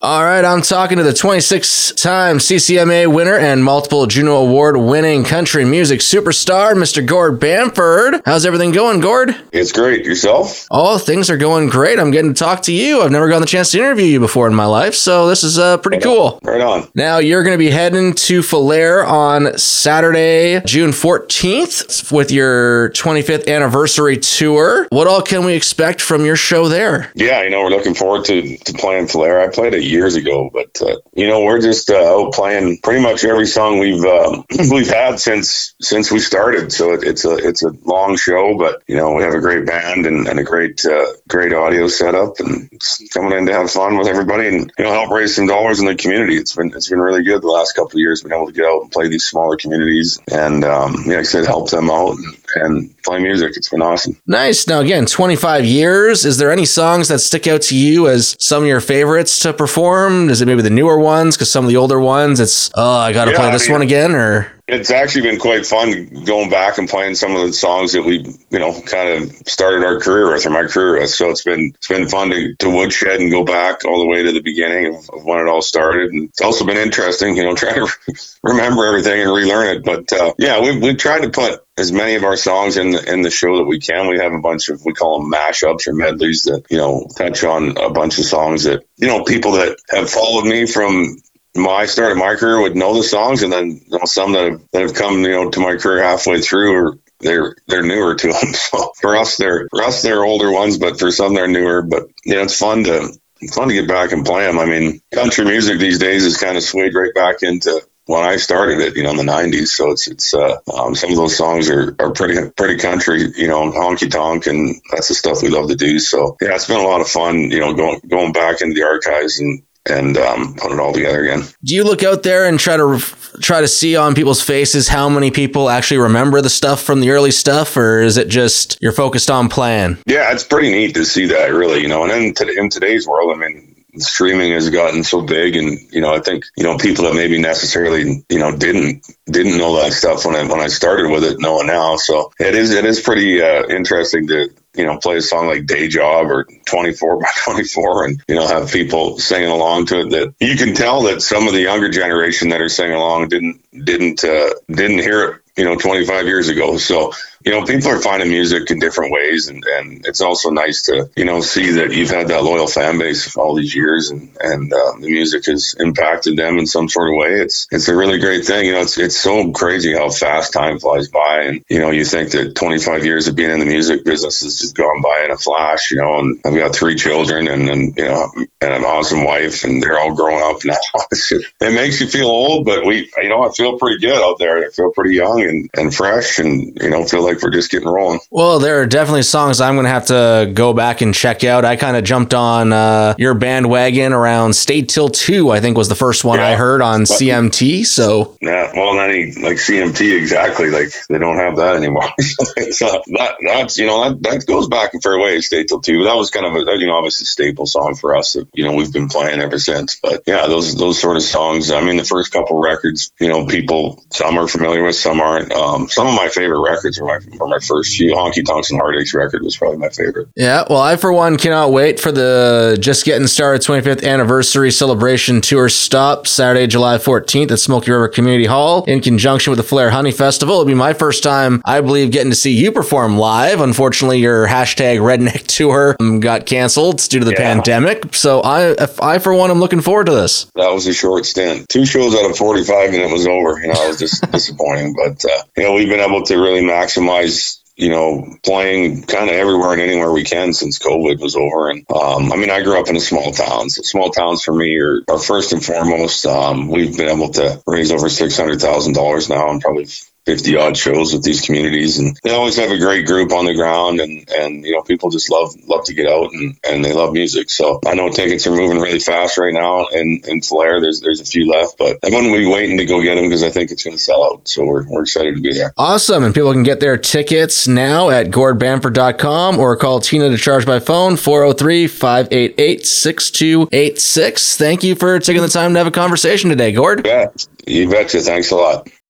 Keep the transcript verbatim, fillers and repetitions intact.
All right, I'm talking to the twenty-six time C C M A winner and multiple Juno Award winning country music superstar, Mister Gord Bamford. How's everything going, Gord? It's great. Yourself? Oh, things are going great. I'm getting to talk to you. I've never gotten the chance to interview you before in my life, so this is uh, pretty Right cool. On. Right on. Now, you're going to be heading to Falher on Saturday, June fourteenth with your twenty-fifth anniversary tour. What all can we expect from your show there? Yeah, you know, we're looking forward to, to playing Falher. I played it years ago, but, uh, you know, we're just uh, out playing pretty much every song we've um, we've had since since we started. So it, it's a it's a long show, but, you know, we have a great band and, and a great uh, great audio setup and just coming in to have fun with everybody and, you know, help raise some dollars in the community. It's been it's been really good the last couple of years, being able to get out and play these smaller communities and, um, yeah, like I said, help them out and, and play music. It's been awesome. Nice. Now, again, twenty-five years. Is there any songs that stick out to you as some of your favorites to perform? Is it maybe the newer ones? Because some of the older ones, it's, oh, I got to yeah, play this I mean, one again, or... It's actually been quite fun going back and playing some of the songs that we, you know, kind of started our career with or my career with. So it's been it's been fun to, to woodshed and go back all the way to the beginning of, of when it all started. And it's also been interesting, you know, trying to remember everything and relearn it. But uh, yeah, we've we've tried to put as many of our songs in the in the show that we can. We have a bunch of, we call them mashups or medleys that, you know, touch on a bunch of songs that, you know, people that have followed me from my start of my career would know the songs, and then, you know, some that have, that have come, you know, to my career halfway through, or they're they're newer to them. So for us, they're for us they're older ones, but for some they're newer. But yeah, it's fun to it's fun to get back and play them. I mean, country music these days is kind of swayed right back into when I started it, you know, in the nineties. So it's it's uh, um, some of those songs are, are pretty pretty country, you know, honky tonk, and that's the stuff we love to do. So yeah, it's been a lot of fun, you know, going going back into the archives and. and um, put it all together again. Do you look out there and try to try to see on people's faces how many people actually remember the stuff from the early stuff, or is it just you're focused on playing? Yeah, it's pretty neat to see that, really, you know, and then to, in today's world, I mean, streaming has gotten so big, and, you know, I think, you know, people that maybe necessarily, you know, didn't didn't know that stuff when I when I started with it know it now. So it is it is pretty uh, interesting to, you know, play a song like Day Job or twenty-four by twenty-four and, you know, have people singing along to it that you can tell that some of the younger generation that are singing along didn't didn't uh, didn't hear it, you know, twenty-five years ago. So, you know, people are finding music in different ways, and, and it's also nice to, you know, see that you've had that loyal fan base for all these years, and, and uh, the music has impacted them in some sort of way. It's it's a really great thing. You know, it's it's so crazy how fast time flies by, and, you know, you think that twenty-five years of being in the music business has just gone by in a flash, you know, and I've got three children and, and you know, and an awesome wife, and they're all growing up now. It makes you feel old, but we, you know, I feel pretty good out there. I feel pretty young and, and fresh, and, you know, feel like we're just getting rolling. Well, there are definitely songs I'm going to have to go back and check out. I kind of jumped on uh, your bandwagon around Stay Till two, I think was the first one yeah. I heard on but, C M T. So yeah, well, any like C M T, exactly. Like they don't have that anymore. so that that's, you know, that, that goes back a fair way, Stay Till two. That was kind of a, you know, obviously a staple song for us that, you know, we've been playing ever since. But yeah, those those sort of songs, I mean, the first couple records, you know, people, some are familiar with, some aren't. Um, some of my favorite records were my, were my first few. Honky Tonks and Heartaches record was probably my favorite. Yeah, well, I, for one, cannot wait for the Just Getting Started twenty-fifth anniversary celebration tour stop Saturday, July fourteenth at Smoky River Community Hall in conjunction with the Falher Honey Festival. It'll be my first time, I believe, getting to see you perform live. Unfortunately, your hashtag redneck tour got canceled due to the yeah. pandemic. So I, if I, for one, am looking forward to this. That was a short stint. Two shows out of forty-five and it was over. You know, it was just disappointing. But, uh, you know, we've been able to really maximize, you know, playing kind of everywhere and anywhere we can since COVID was over. And, um, I mean, I grew up in a small town. So small towns for me are, are first and foremost. Um, we've been able to raise over six hundred thousand dollars now and probably fifty odd shows with these communities, and they always have a great group on the ground, and, and, you know, people just love, love to get out, and, and they love music. So I know tickets are moving really fast right now in, in Falher. There's, there's a few left, but I'm going to be waiting to go get them because I think it's going to sell out. So we're, we're excited to be there. Awesome. And people can get their tickets now at gord bamford dot com or call Tina to charge by phone, four oh three, five eight eight, six two eight six. Thank you for taking the time to have a conversation today, Gord. Yeah, you betcha. Thanks a lot.